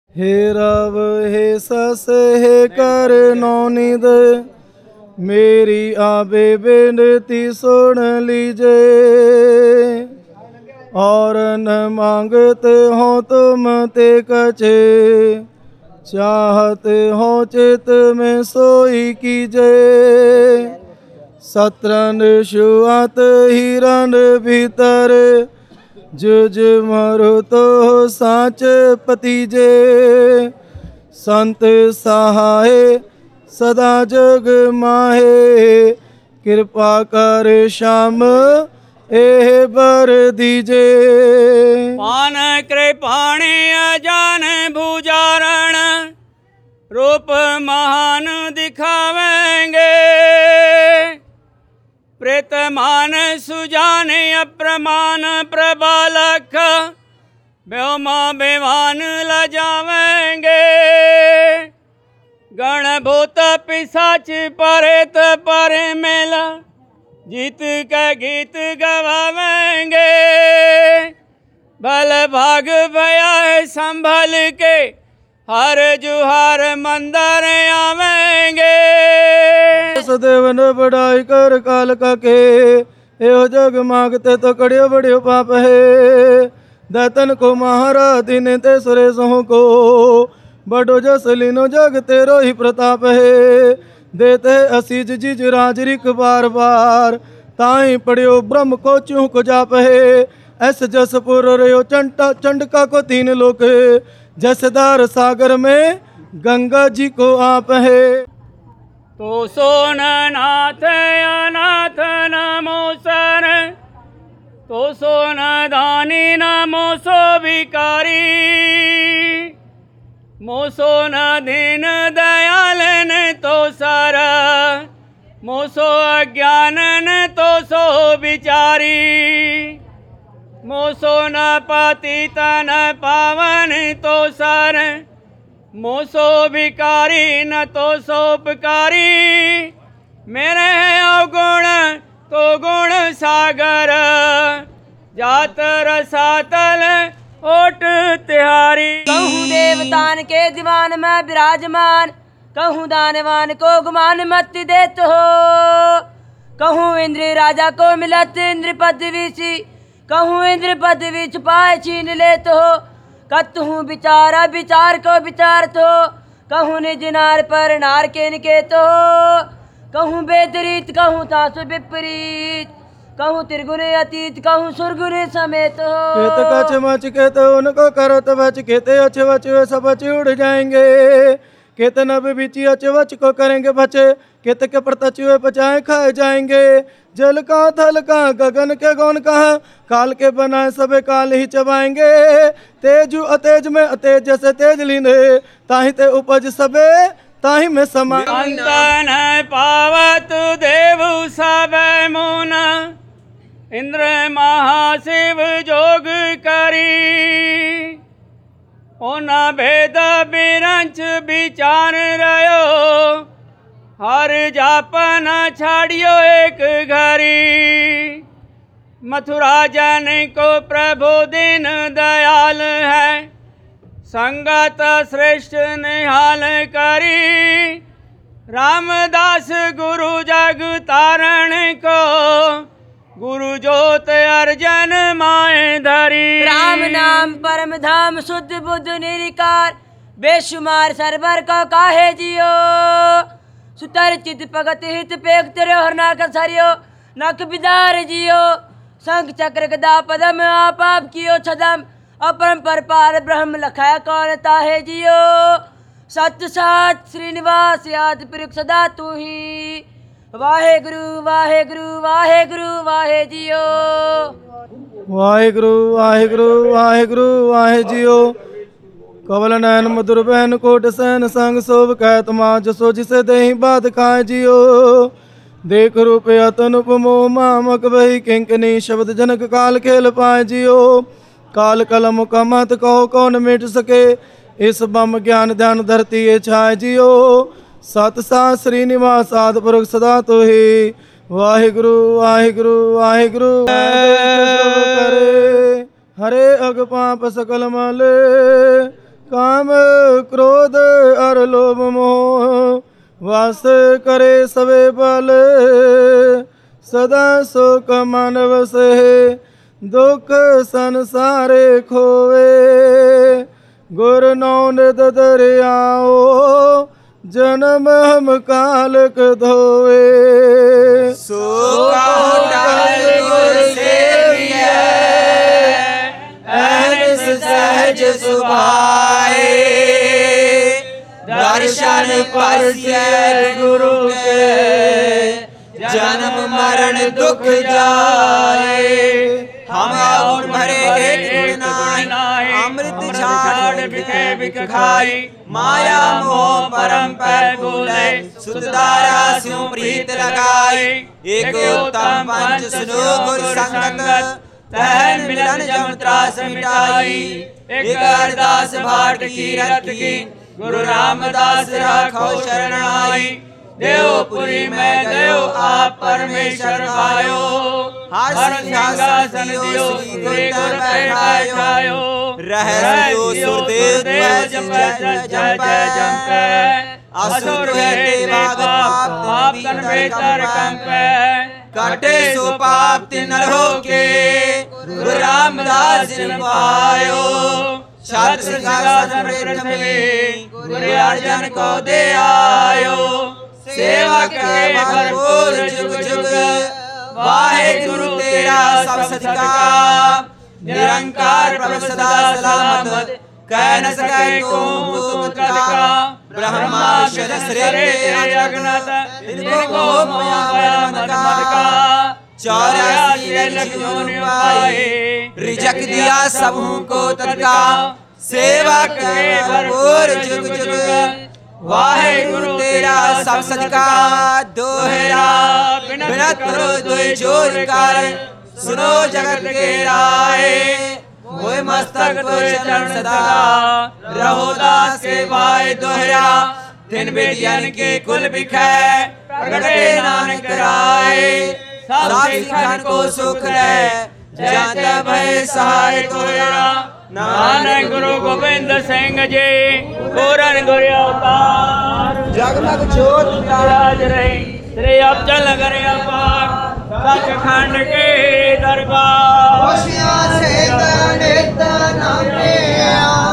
हे रव हे सस हे कर नौनिद, मेरी आबे बेनती सुन लीजे। और न मांगते हो तुम ते कछे, चाहते हो चित में सोई कीजे। सत्रन शुआत हिरन भीतर, जुज मरु तो साच पतीजे। संत सहाय सदा जग माहे, कृपा कर श्याम एह बर दीजे। पान कृपाणे अजान भुजारण, रूप महान दिखावेंगे। प्रेतमान सुजान अप्रमाण प्रबालक, व्योमा बेवान लजावेंगे। गणभूत पिशाच परेत पर मेला, जीत का गीत गवावेंगे। भल भाग भया है संभल के, हर जुहार मंदर आवेंगे। सदैव न बढ़ाई कर काल का के, एहो जग मांगते तो कड़ियो बड़ियो पाप है। दैतन को महारा दिन ते सुरेश को, बड़ो जस लीनो जग तेरो ही प्रताप है। देते असीज जिज राजरिक बार बार, ताई पड़ियो ब्रह्म को चूह को जाप है। ऐस जस पुर रयो चंडका को तीन लोक, जसदार सागर में गंगा जी को आप है। तो सोन नाथ अनाथ नमो सर, तो सोन दानी नमो सो भिकारी। मोसो न दीन दयाल न तो सर, मोसो अज्ञान न तो सो विचारी। मोसो न पतित न पावन तो सर, मोसो भिकारी न तो सोपकारी। मेरे है अवगुण तो गुण सागर, जात रसातल ओट तिहारी। कहूँ देवतान के दीवान में विराजमान, कहूँ दानवान को गुमान मत देत हो। कहूँ इंद्र राजा को मिलत इंद्र पदवी सी, कहूँ इंद्र पदवी छुपाए छीन लेत हो। कतहूँ विचारा विचार को विचारत हो, कहूँ निज नार पर नार के निकेत हो। कहूँ वेदरीत कहूँ तासु विपरीत, कहूँ त्रिगुण अतीत कहूँ सुरगुण समेत हो। केत कछ मच केत उनको करत बच, केते अच वच वे सब बच उड़ जाएंगे। केत नभ बिची अच वच को करेंगे बचे, केत के प्रतच वे बचाए खाए जाएंगे। जल का थल का गगन के गौन कहा, काल के बनाए सबे काल ही चबाएंगे। तेजु अतेज में अतेज जैसे तेज लीने, ताहि ते उपज सबे ताहि में समा। अंत न पावत देव सब मुन, इंद्र महाशिव जोग करी। ओना भेद बिरंच विचार रयो, हर जापन छाड़ियो एक घरी। मथुरा जन को प्रभु दिन दयाल है, संगत श्रेष्ठ निहाल करी। रामदास गुरु जग तारण को, गुरु जोत अर्जन माए धरी। राम नाम परम धाम शुद्ध बुद्ध निरिकार, बेशुमार सरवर को काहे जियो। सुतर चित भगत हित पेख तेरे हरना कसरियो, नख बिदार जियो। शंख चक्र गदा पदम आप कियो छदम, अपरंपर पार ब्रह्म लखाया कौन ताहे जियो। सत्य सात श्रीनिवास याद पुरख सदा तू ही, वाहे गुरु वाहे गुरु वाहे गुरु वाहे जियो। वाहे गुरु वाहे गुरु वाहे गुरु वाहे जियो। कवल नैन मधुर बहन कोट सैन संग शोभ कहत माँ, जसो जिसे दही बात खाए जियो। देख रूप अतन उपमो मामक बही, किंकनी शब्द जनक काल खेल पाए जियो। काल कलम का मत कहो कौन मिट सके, इस बम ज्ञान ध्यान धरती ये छाए जियो। सत सात श्रीनिवास आदि पुरख सदा तो ही, वाहिगुरु वाहिगुरु वाहिगुरु। करे हरे अग पाप सकल मले, काम क्रोध अर लोभ मोह वास करे सवे बल सदा शोक मानव से दुख संसारे खोवे गुर नौनिध दरियाओ जन्म हम कालक धोवे सो गुर सेविया अहस सहज सुभाए दर्शन परसिय गुरु के जन्म मरण दुख जाए हम और भरे एक नाई अमृत छाड़ बिके बिक खाई माया मोह परम पै बोले सुतदारा स्यों प्रीत लगाई एक उत्तम पंच सुनो गुरु संगत तहन मिलन जम त्रास मिटाई एक अरदास भाट की रत की गुरु रामदास राखो शरण आई देवपुरी में देव आप परमेश्वर आयो हर सिंहासन दियो गुरु बैठायो रहस्यो सुरदेव जप जय जय असुर है पाप कन बेतर कंपे काटे सो पाप तिन हो के गुरु रामदास जिन पायो छत्र सिंहासन पृथ्वी गुरु अर्जन को दे आयो सेवा के भरपूर जुग जुग वाहे गुरु तेरा सब सत्कार निरंकार प्रभु सदा सलामत कह न सके को मुक्त का ब्रह्मा शस्त्रे अगनत इनको माया मद का 84 लक्ष्मण पाए रिजक दिया सबों को तत्का सेवा के भरपूर जुग जुग वाहे गुरु तेरा सब सदका दोहरा बिनत करो दुई जोर कर सुनो जगत के राय मोय मस्तक तो चरण सदा रहो दास के भाई दोहरा दिन बेटियन के कुल बिखै प्रगटे नानक राय सब सिखन को सुख रहे जंत भय सहाय दोहरा नानक गुरु गोबिंद सिंह जी पूरन गुर अवतार जगमग ज्योत राज रहे श्री अफजल नगर अपार सचखंड के दरबार खुशियां से नित नामे